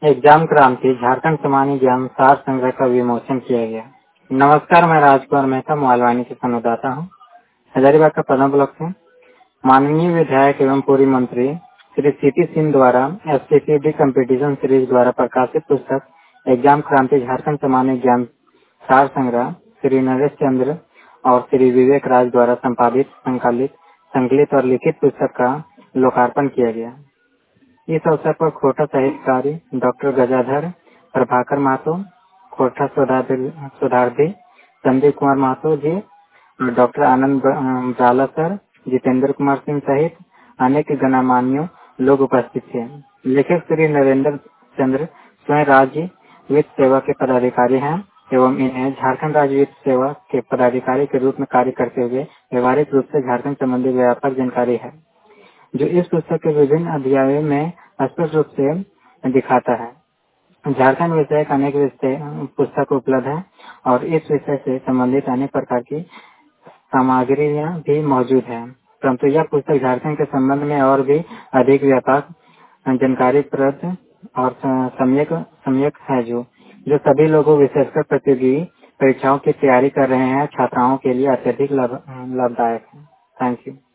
Exam क्रांति झारखंड सामान्य ज्ञान सार संग्रह का विमोचन किया गया। नमस्कार, मैं राजकुमार मेहता मोहालवानी से संवाददाता हूँ। हजारीबाग का पदम ब्लॉक से माननीय विधायक एवं पूर्व मंत्री श्री सीपी सिंह द्वारा एससीपीडी कंपटीशन सीरीज द्वारा प्रकाशित पुस्तक एग्जाम क्रांति झारखंड सामान्य ज्ञान सार संग्रह श्री नरेश चंद्र और श्री विवेक राज द्वारा संपादित संकलित और लिखित पुस्तक का लोकार्पण किया गया। इस अवसर पर खोटा साहित्यकारी डॉक्टर गजाधर प्रभाकर महतो, खोटा सुधार्थी संदीप कुमार महतो जी, डॉक्टर आनंद ब्राला सर, जितेंद्र कुमार सिंह सहित अनेक गणमान्य लोग उपस्थित थे। लेखक श्री नरेंद्र चंद्र स्वयं राज्य वित्त सेवा के पदाधिकारी हैं एवं इन्हें झारखंड राज्य वित्त सेवा के पदाधिकारी के रूप में कार्य करते हुए व्यवहारिक रूप से झारखंड संबंधी व्यापक जानकारी है, जो इस पुस्तक के विभिन्न अध्यायों में स्पष्ट रूप से दिखाता है। झारखंड विषय का अनेक विषय पुस्तक उपलब्ध है और इस विषय से संबंधित अनेक प्रकार की सामग्रियां भी मौजूद है, परंतु यह पुस्तक झारखंड के संबंध में और भी अधिक व्यापक जानकारी प्रद और सम्यक है, जो सभी लोगों विशेषकर प्रतियोगी परीक्षाओं की तैयारी कर रहे हैं छात्राओं के लिए अत्यधिक लाभदायक है। Thank you.